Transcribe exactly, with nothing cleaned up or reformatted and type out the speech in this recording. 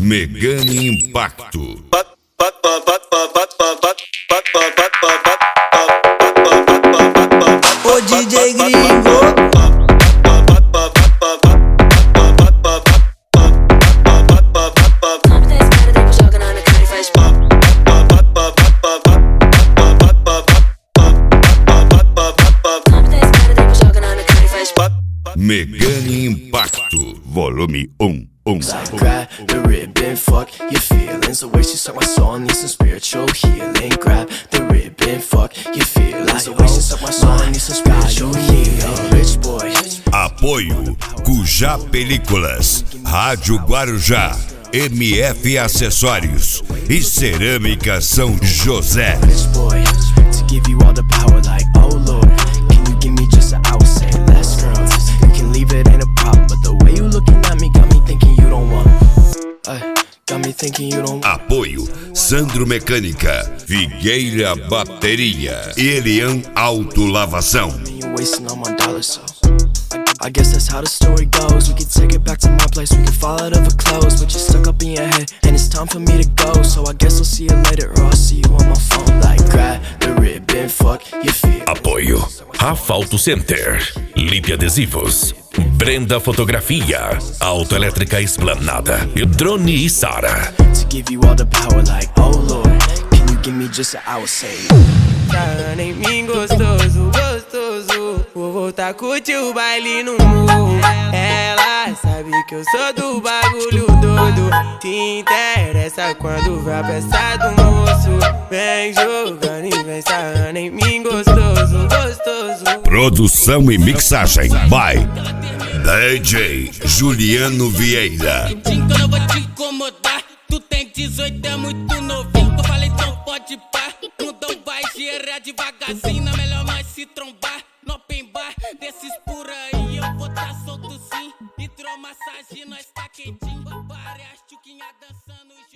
Megane Impacto. Ô D J gringo, Megane Impacto. Volume um. Um. Grab the ribbon, fuck your feelings. The way she suck my soul, need some spiritual healing. Grab the ribbon, fuck your feelings. The way she suck my soul, need some spiritual healing. Rich boy. Apoio Cujá Películas, Rádio Guarujá, M F Acessórios e Cerâmica São José. Rich boy, to give you all the power like, oh Lord, can you give me just an hour, say less girls. You can leave it, ain't a problem, but the way you looking at me got me thinking you don't want uh, got me thinking you don't want. Apoio Sandro Mecânica, Figueira Bateria e Elian Autolavação. You're wasting all my dollars, so I guess that's how the story goes. We could take it back to my place, we could fall out of a clothes, but you're stuck up in your head, and it's time for me to go. So I guess I'll see you later, or I'll see you on my phone. Like grab the ribbon, fuck your feet. Apoio Rafalto Center, Lipe Adesivos, Brenda Fotografia, Autoelétrica Esplanada e Drone e Sara. To give you all the power like, oh Lord, can you give me just an hour, say Tá em mim gostoso, gostoso. Vou voltar a curtir o baile no morro. Ela sabe que eu sou do bagulho doido. Te interessa quando vai pra peça do moço. Vem jogando e vem sarrando em mim gostoso, gostoso. Produção e mixagem by D J Juliano Vieira. Quando eu vou te incomodar, tu tem dezoito, é muito novinho. Eu falei, então pode pá. Mundão vai girar devagarzinho, é melhor nós se trombar. No open bar, desses por aí eu vou tá solto sim. Hidromassagem, nós tá quentinho. Várias tchuquinhas dançando.